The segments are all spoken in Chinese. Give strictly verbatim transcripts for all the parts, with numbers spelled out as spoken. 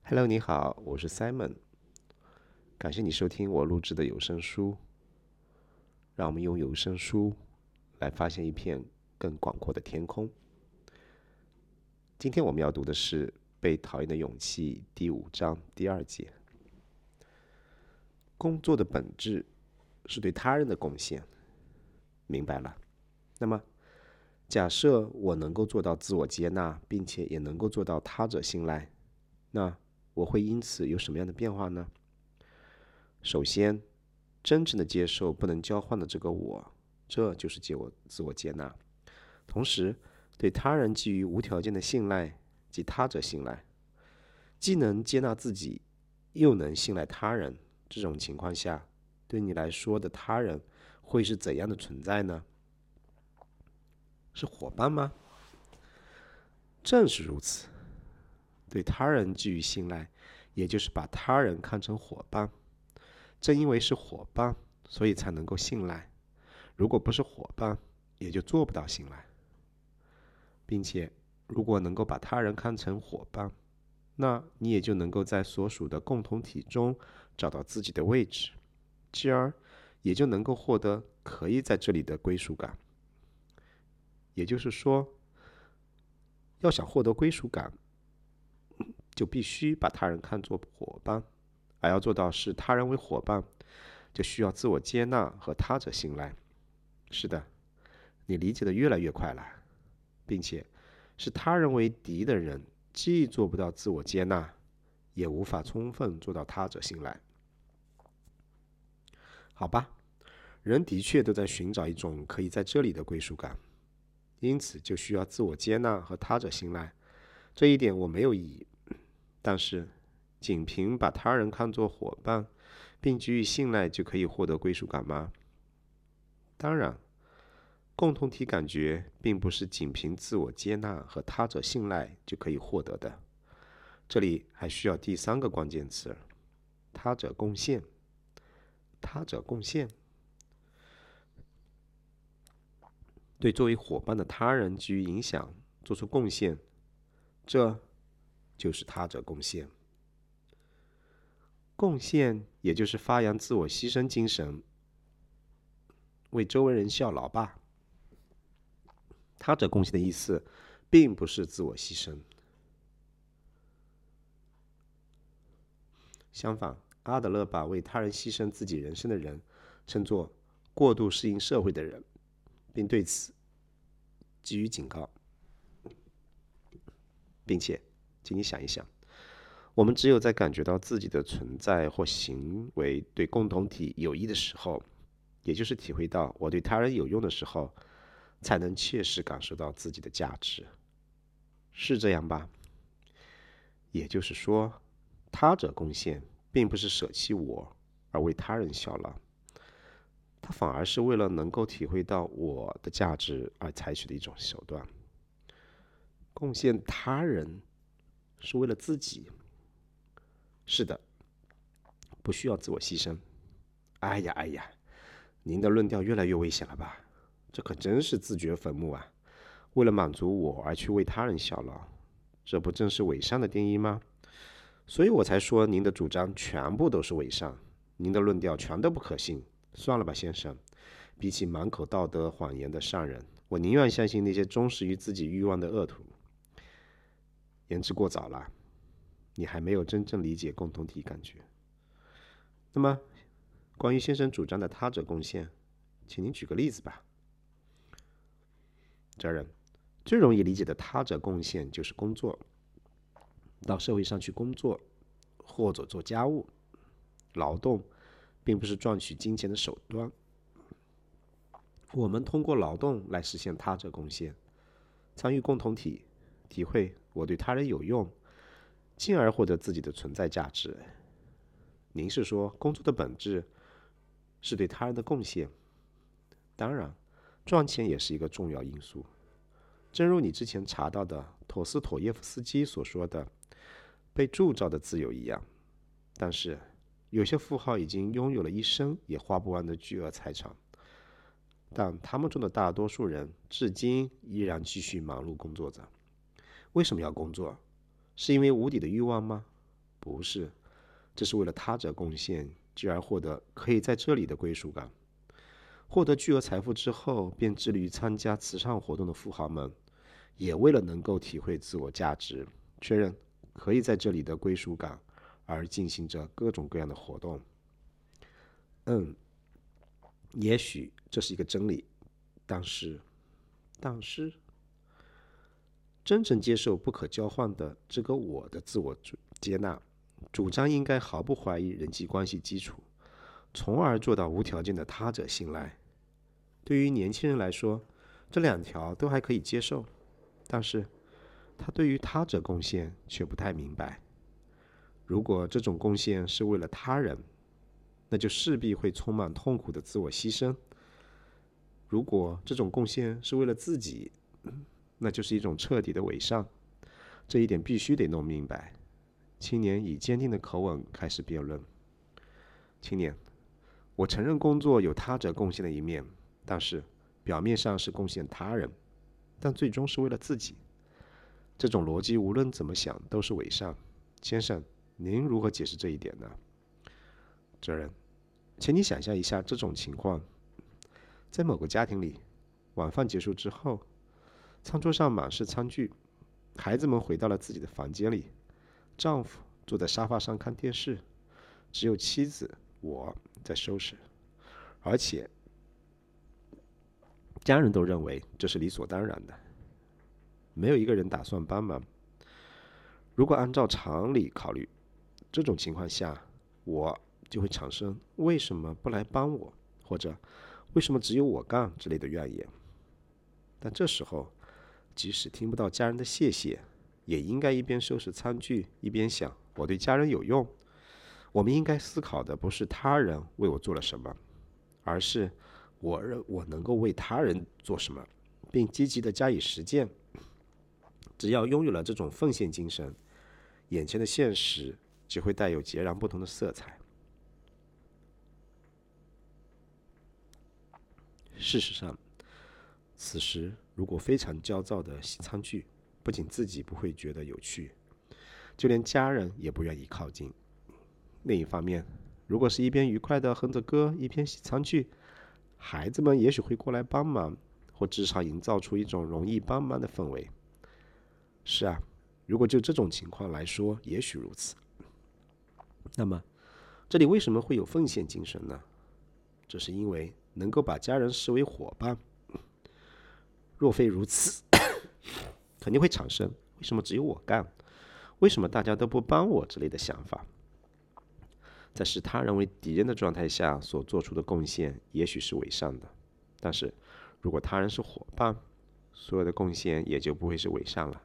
Hello，你好，我是 Simon，感谢你收听我录制的有声书。让我们用有声书来发现一片更广阔的天空。今天我们要读的是《被讨厌的勇气》第五章第二节。工作的本质是对他人的贡献。明白了。那么，假设我能够做到自我接纳，并且也能够做到他者信赖，那我会因此有什么样的变化呢？首先，真正的接受不能交换的这个我，这就是接我自我接纳。同时，对他人基于无条件的信赖及他者信赖，既能接纳自己，又能信赖他人。这种情况下，对你来说的他人会是怎样的存在呢？是伙伴吗？正是如此，对他人基于信赖，也就是把他人看成伙伴。正因为是伙伴，所以才能够信赖。如果不是伙伴，也就做不到信赖。并且，如果能够把他人看成伙伴，那你也就能够在所属的共同体中找到自己的位置，继而也就能够获得可以在这里的归属感。也就是说，要想获得归属感，就必须把他人看作伙伴，而要做到视他人为伙伴，就需要自我接纳和他者信赖。是的，你理解的越来越快了，并且视他人为敌的人，既做不到自我接纳，也无法充分做到他者信赖。好吧，人的确都在寻找一种可以在这里的归属感，因此就需要自我接纳和他者信赖。这一点我没有异议。但是，仅凭把他人看作伙伴，并给予信赖，就可以获得归属感吗？当然，共同体感觉并不是仅凭自我接纳和他者信赖就可以获得的。这里还需要第三个关键词：他者贡献。他者贡献，对作为伙伴的他人给予影响，做出贡献，这就是他者贡献。贡献也就是发扬自我牺牲精神，为周围人效劳吧。他者贡献的意思并不是自我牺牲，相反，阿德勒把为他人牺牲自己人生的人称作过度适应社会的人，并对此给予警告。并且，请你想一想，我们只有在感觉到自己的存在或行为对共同体有益的时候，也就是体会到我对他人有用的时候，才能切实感受到自己的价值，是这样吧？也就是说，他者贡献并不是舍弃我而为他人效劳，它反而是为了能够体会到我的价值而采取的一种手段。贡献他人是为了自己，是的，不需要自我牺牲。哎呀哎呀，您的论调越来越危险了吧？这可真是自掘坟墓啊！为了满足我而去为他人效劳，这不正是伪善的定义吗？所以我才说您的主张全部都是伪善，您的论调全都不可信。算了吧，先生，比起满口道德谎言的善人，我宁愿相信那些忠实于自己欲望的恶徒。言之过早了，你还没有真正理解共同体感觉。那么，关于先生主张的他者贡献，请您举个例子吧。这人最容易理解的他者贡献就是工作，到社会上去工作，或者做家务。劳动并不是赚取金钱的手段，我们通过劳动来实现他者贡献，参与共同体，体会我对他人有用，进而获得自己的存在价值。您是说工作的本质是对他人的贡献？当然，赚钱也是一个重要因素。正如你之前查到的陀思妥耶夫斯基所说的，被铸造的自由一样。但是，有些富豪已经拥有了一生也花不完的巨额财产，但他们中的大多数人至今依然继续忙碌工作着。为什么要工作？是因为无底的欲望吗？ 不是，这是为了他者贡献，继而获得可以在这里的归属感。获得巨额财富之后，便致力于参加慈善活动的富豪们，也为了能够体会自我价值，确认可以在这里的归属感，而进行着各种各样的活动。嗯，也许这是一个真理，但是，但是，真正接受不可交换的这个我的自我接纳，主张应该毫不怀疑人际关系基础，从而做到无条件的他者信赖。对于年轻人来说，这两条都还可以接受，但是他对于他者贡献却不太明白。如果这种贡献是为了他人，那就势必会充满痛苦的自我牺牲；如果这种贡献是为了自己，那就是一种彻底的伪善。这一点必须得弄明白。青年以坚定的口吻开始辩论：青年，我承认工作有他者贡献的一面，但是表面上是贡献他人，但最终是为了自己。这种逻辑无论怎么想都是伪善。先生，您如何解释这一点呢？责任，请你想象一下这种情况：在某个家庭里，晚饭结束之后，餐桌上满是餐具，孩子们回到了自己的房间里，丈夫坐在沙发上看电视，只有妻子我在收拾，而且家人都认为这是理所当然的，没有一个人打算帮忙。如果按照常理考虑，这种情况下，我就会产生为什么不来帮我，或者为什么只有我干之类的怨言。但这时候，即使听不到家人的谢谢，也应该一边收拾餐具，一边想我对家人有用。我们应该思考的不是他人为我做了什么，而是我我能够为他人做什么，并积极的加以实践。只要拥有了这种奉献精神，眼前的现实只会带有截然不同的色彩。事实上，此时如果非常焦躁地洗餐具，不仅自己不会觉得有趣，就连家人也不愿意靠近。另一方面，如果是一边愉快地哼着歌，一边洗餐具，孩子们也许会过来帮忙，或至少营造出一种容易帮忙的氛围。是啊，如果就这种情况来说，也许如此。那么，这里为什么会有奉献精神呢？这是因为能够把家人视为伙伴。若非如此，肯定会产生为什么只有我干，为什么大家都不帮我之类的想法。在视他人为敌人的状态下所做出的贡献也许是伪善的，但是如果他人是伙伴，所有的贡献也就不会是伪善了。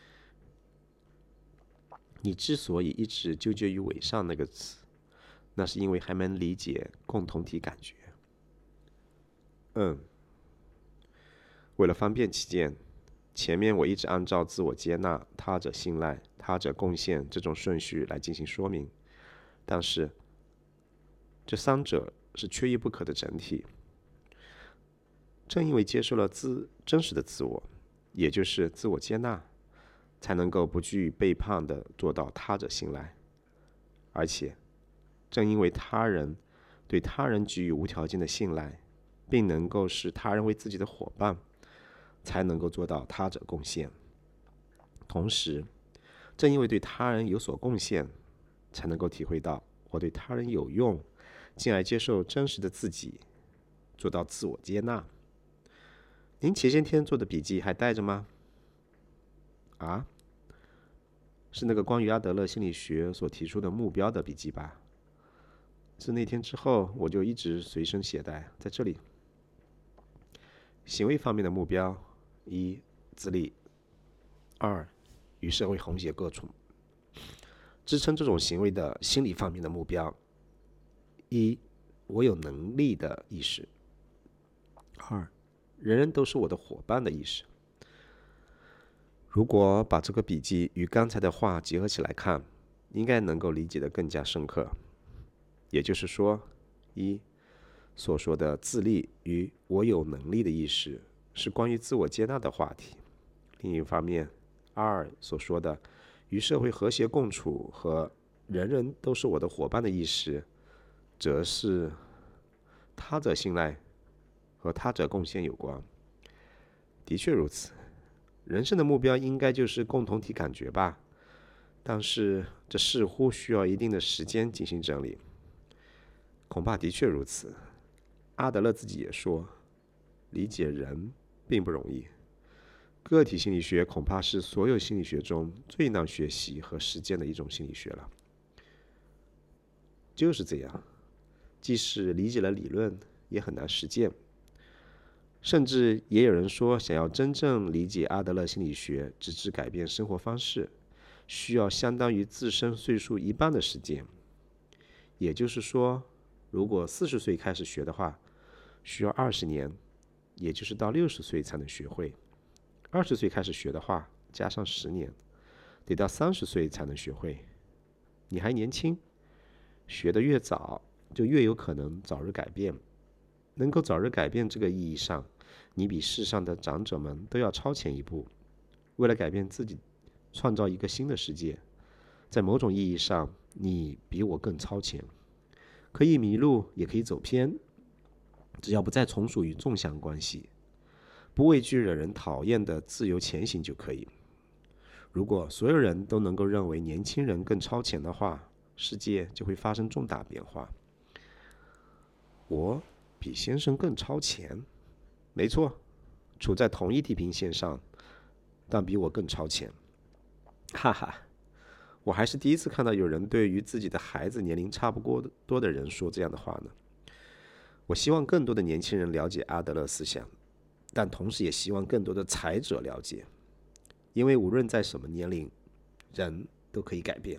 你之所以一直纠结于伪善那个词，那是因为还没理解共同体感觉。嗯，为了方便起见，前面我一直按照自我接纳、他者信赖、他者贡献这种顺序来进行说明，但是这三者是缺一不可的整体。正因为接受了自真实的自我，也就是自我接纳，才能够不惧背叛地做到他者信赖。而且正因为他人对他人给予无条件的信赖，并能够视他人为自己的伙伴，才能够做到他者贡献。同时正因为对他人有所贡献，才能够体会到我对他人有用，进而接受真实的自己，做到自我接纳。您前些天做的笔记还带着吗？啊，是那个关于阿德勒心理学所提出的目标的笔记吧？自那天之后，我就一直随身携带在这里。行为方面的目标：一、自立；二、与社会和谐共处。支撑这种行为的心理方面的目标：一、我有能力的意识；二、人人都是我的伙伴的意识。如果把这个笔记与刚才的话结合起来看，应该能够理解得更加深刻。也就是说，一所说的自立与我有能力的意识是关于自我接纳的话题；另一方面，二所说的与社会和谐共处和人人都是我的伙伴的意识，则是他者信赖和他者贡献有关。的确如此，人生的目标应该就是共同体感觉吧，但是这似乎需要一定的时间进行整理。恐怕的确如此。阿德勒自己也说，理解人并不容易。个体心理学恐怕是所有心理学中最难学习和实践的一种心理学了。就是这样，即使理解了理论，也很难实践。甚至也有人说，想要真正理解阿德勒心理学，直至改变生活方式，需要相当于自身岁数一半的时间。也就是说，如果四十岁开始学的话，需要二十年，也就是到六十岁才能学会。二十岁开始学的话，加上十年，得到三十岁才能学会。你还年轻，学得越早，就越有可能早日改变。能够早日改变这个意义上，你比世上的长者们都要超前一步。为了改变自己，创造一个新的世界，在某种意义上，你比我更超前。可以迷路，也可以走偏，只要不再从属于纵向关系，不畏惧惹人讨厌的自由前行就可以。如果所有人都能够认为年轻人更超前的话，世界就会发生重大变化。我比先生更超前，没错，处在同一地平线上，但比我更超前。哈哈，我还是第一次看到有人对于自己的孩子年龄差不多的人说这样的话呢。我希望更多的年轻人了解阿德勒思想，但同时也希望更多的才者了解，因为无论在什么年龄，人都可以改变。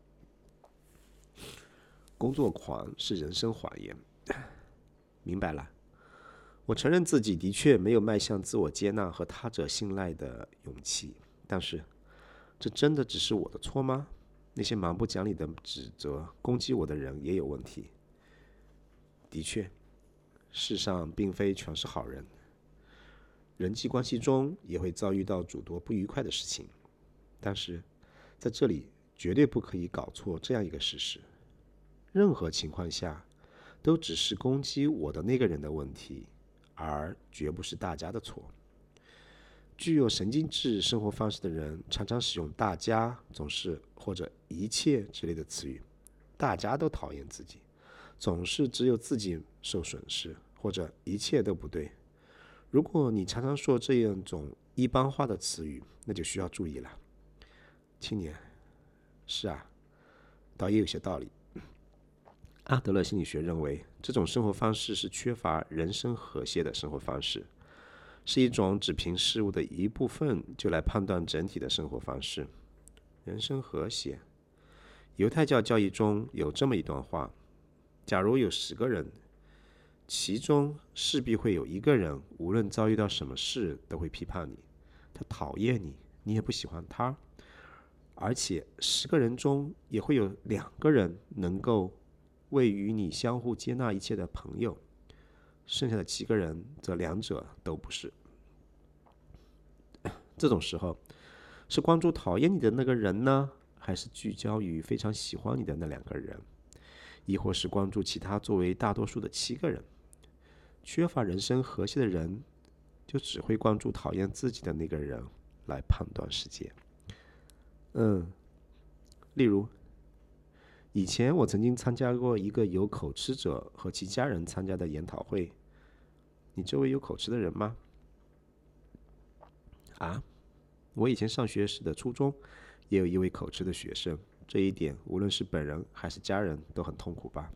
工作狂是人生谎言。明白了，我承认自己的确没有迈向自我接纳和他者信赖的勇气，但是这真的只是我的错吗？那些蛮不讲理的指责、攻击我的人也有问题。的确，世上并非全是好人，人际关系中也会遭遇到诸多不愉快的事情。但是在这里绝对不可以搞错这样一个事实：任何情况下都只是攻击我的那个人的问题，而绝不是大家的错。具有神经质生活方式的人常常使用大家、总是或者一切之类的词语。大家都讨厌自己，总是只有自己受损失，或者一切都不对。如果你常常说这样一种一般化的词语，那就需要注意了。青年，是啊，倒也有些道理。阿德勒心理学认为，这种生活方式是缺乏人生和谐的生活方式，是一种只凭事物的一部分就来判断整体的生活方式。人生和谐，犹太教教义中有这么一段话：假如有十个人，其中势必会有一个人，无论遭遇到什么事都会批判你，他讨厌你，你也不喜欢他，而且十个人中也会有两个人能够为与你相互接纳一切的朋友，剩下的七个人则两者都不是。这种时候，是关注讨厌你的那个人呢，还是聚焦于非常喜欢你的那两个人，亦或是关注其他作为大多数的七个人？缺乏人生和谐的人，就只会关注讨厌自己的那个人来判断世界。嗯，例如，以前我曾经参加过一个由口吃者和其家人参加的研讨会。你周围有口吃的人吗？啊，我以前上学时的初中也有一位口吃的学生，这一点无论是本人还是家人都很痛苦吧。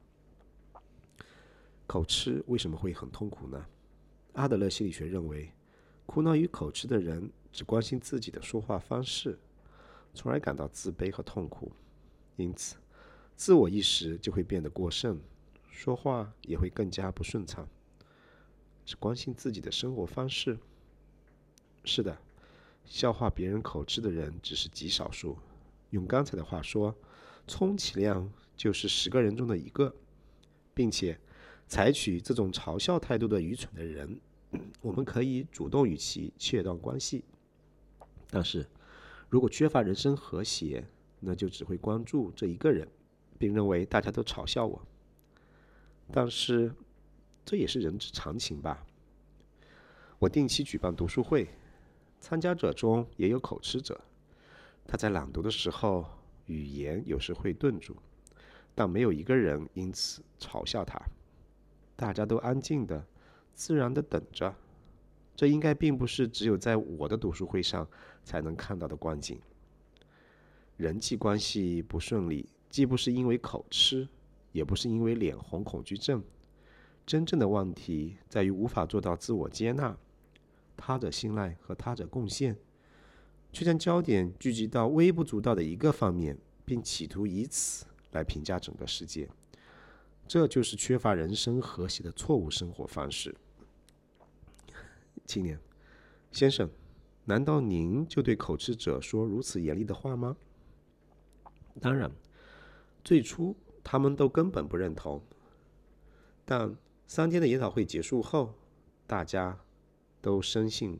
口吃为什么会很痛苦呢？阿德勒心理学认为，苦恼于口吃的人只关心自己的说话方式，从而感到自卑和痛苦，因此自我意识就会变得过剩，说话也会更加不顺畅。只关心自己的生活方式？是的，笑话别人口吃的人只是极少数。用刚才的话说，充其量就是十个人中的一个，并且采取这种嘲笑态度的愚蠢的人，我们可以主动与其切断关系。但是如果缺乏人生和谐， 那就只会关注这一个人，并认为大家都嘲笑我。但是这也是人之常情吧。我定期举办读书会，参加者中也有口吃者，他在朗读的时候语言有时会顿住，但没有一个人因此嘲笑他，大家都安静的、自然的等着。这应该并不是只有在我的读书会上才能看到的光景。人际关系不顺利，既不是因为口吃，也不是因为脸红恐惧症，真正的问题在于无法做到自我接纳、他者信赖和他者贡献，却将焦点聚集到微不足道的一个方面，并企图以此来评价整个世界。这就是缺乏人生和谐的错误生活方式。青年先生，难道您就对口吃者说如此严厉的话吗？当然，最初他们都根本不认同，但三天的研讨会结束后，大家都深信，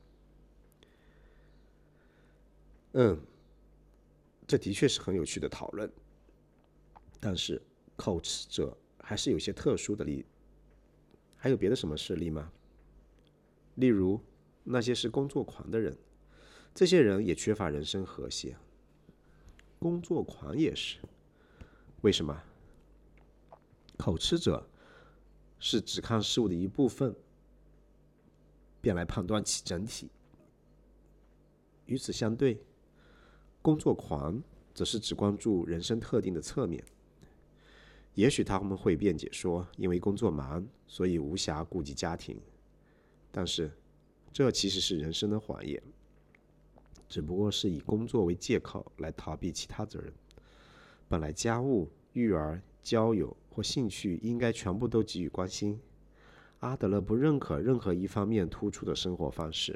嗯，这的确是很有趣的讨论。但是口吃者还是有些特殊的例，还有别的什么事例吗？例如那些是工作狂的人，这些人也缺乏人生和谐。工作狂也是，为什么？口吃者是只看事物的一部分，便来判断其整体。与此相对，工作狂则是只关注人生特定的侧面。也许他们会辩解说，因为工作忙，所以无暇顾及家庭。但是，这其实是人生的谎言，只不过是以工作为借口来逃避其他责任。本来家务、育儿、交友或兴趣应该全部都给予关心。阿德勒不认可任何一方面突出的生活方式。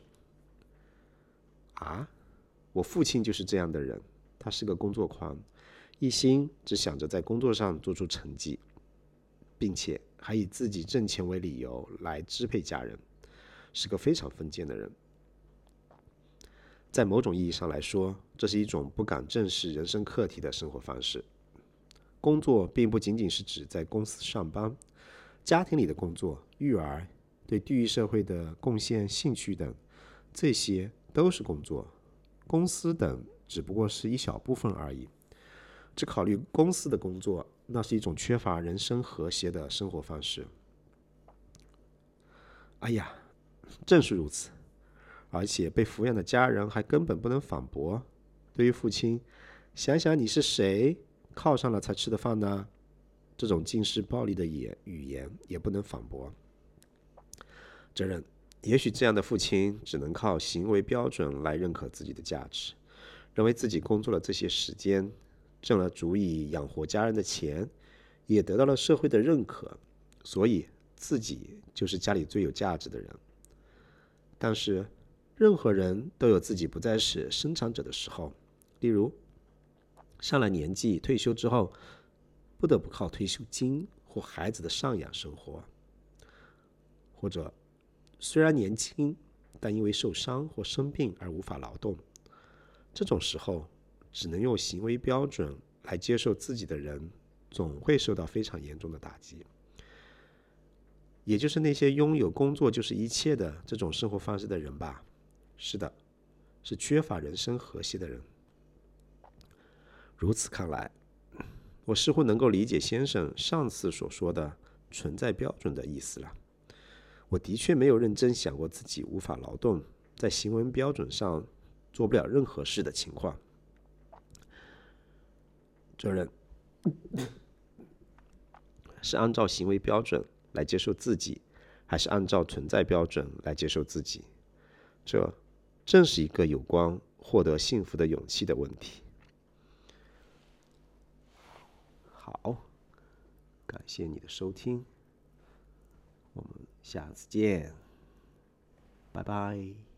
啊，我父亲就是这样的人，他是个工作狂，一心只想着在工作上做出成绩，并且还以自己挣钱为理由来支配家人，是个非常封建的人。在某种意义上来说，这是一种不敢正视人生课题的生活方式。工作并不仅仅是指在公司上班，家庭里的工作、育儿、对地域社会的贡献、兴趣等，这些都是工作。公司等只不过是一小部分而已。只考虑公司的工作，那是一种缺乏人生和谐的生活方式。哎呀，正是如此。而且被抚养的家人还根本不能反驳。对于父亲，想想你是谁靠上了才吃的饭呢？这种尽是暴力的语言也不能反驳。责任，也许这样的父亲只能靠行为标准来认可自己的价值，认为自己工作了这些时间，挣了足以养活家人的钱，也得到了社会的认可，所以自己就是家里最有价值的人。但是任何人都有自己不再是生产者的时候，例如上了年纪退休之后，不得不靠退休金或孩子的赡养生活，或者虽然年轻，但因为受伤或生病而无法劳动。这种时候，只能用行为标准来接受自己的人，总会受到非常严重的打击。也就是那些拥有工作就是一切的这种生活方式的人吧。是的，是缺乏人生和谐的人。如此看来，我似乎能够理解先生上次所说的存在标准的意思了。我的确没有认真想过自己无法劳动，在行为标准上做不了任何事的情况。责任是按照行为标准来接受自己，还是按照存在标准来接受自己？这正是一个有关获得幸福的勇气的问题。好，感谢你的收听，我们下次见，拜拜。